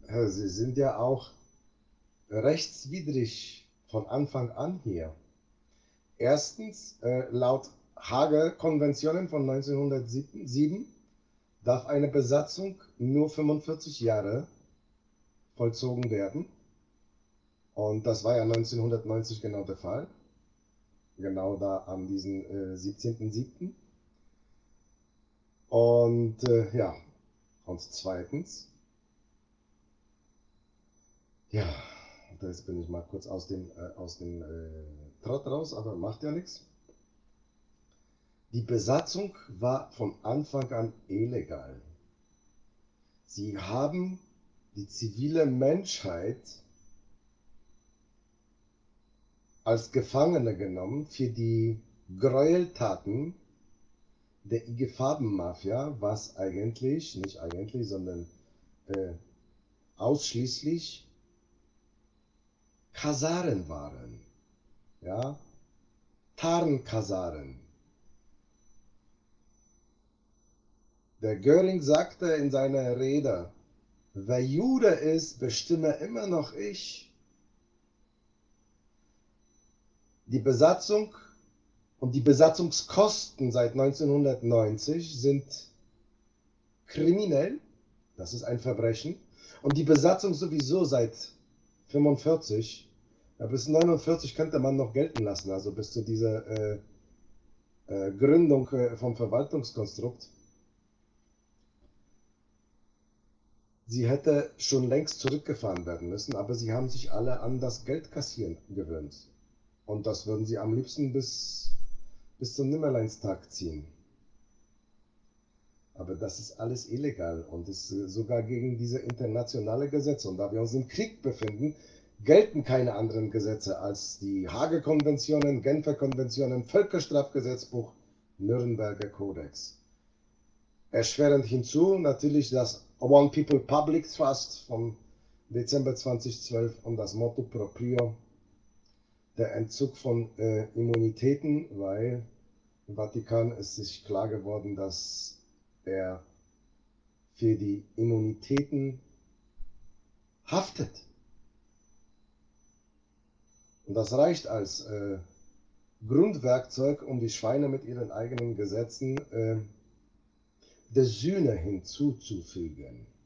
Sie sind ja auch rechtswidrig von Anfang an hier. Erstens, laut Hager-Konventionen von 1907 darf eine Besatzung nur 45 Jahre vollzogen werden. Und das war ja 1990 genau der Fall. Genau da an diesem 17.07. Und ja, und zweitens, ja, jetzt bin ich mal kurz aus dem Trott raus, aber macht ja nichts. Die Besatzung war von Anfang an illegal. Sie haben die zivile Menschheit als Gefangene genommen für die Gräueltaten der IG Farben-Mafia, was eigentlich, nicht eigentlich, sondern äh, ausschließlich Kasaren waren. Ja? Tarnkasaren. Der Göring sagte in seiner Rede, wer Jude ist, bestimme immer noch ich. Die Besatzung und die Besatzungskosten seit 1990 sind kriminell, das ist ein Verbrechen. Und die Besatzung sowieso seit 45, ja, bis 49 könnte man noch gelten lassen, also bis zu dieser Gründung vom Verwaltungskonstrukt. Sie hätte schon längst zurückgefahren werden müssen, aber sie haben sich alle an das Geldkassieren gewöhnt. Und das würden sie am liebsten bis zum Nimmerleinstag ziehen. Aber das ist alles illegal und ist sogar gegen diese internationale Gesetze. Und da wir uns im Krieg befinden, gelten keine anderen Gesetze als die Hager-Konventionen, Genfer Konventionen, Völkerstrafgesetzbuch, Nürnberger Kodex. Erschwerend hinzu natürlich das One People Public Trust vom Dezember 2012 und das Motto proprio, der Entzug von Immunitäten, weil im Vatikan ist sich klar geworden, dass er für die Immunitäten haftet. Und das reicht als Grundwerkzeug, um die Schweine mit ihren eigenen Gesetzen der Sühne hinzuzufügen.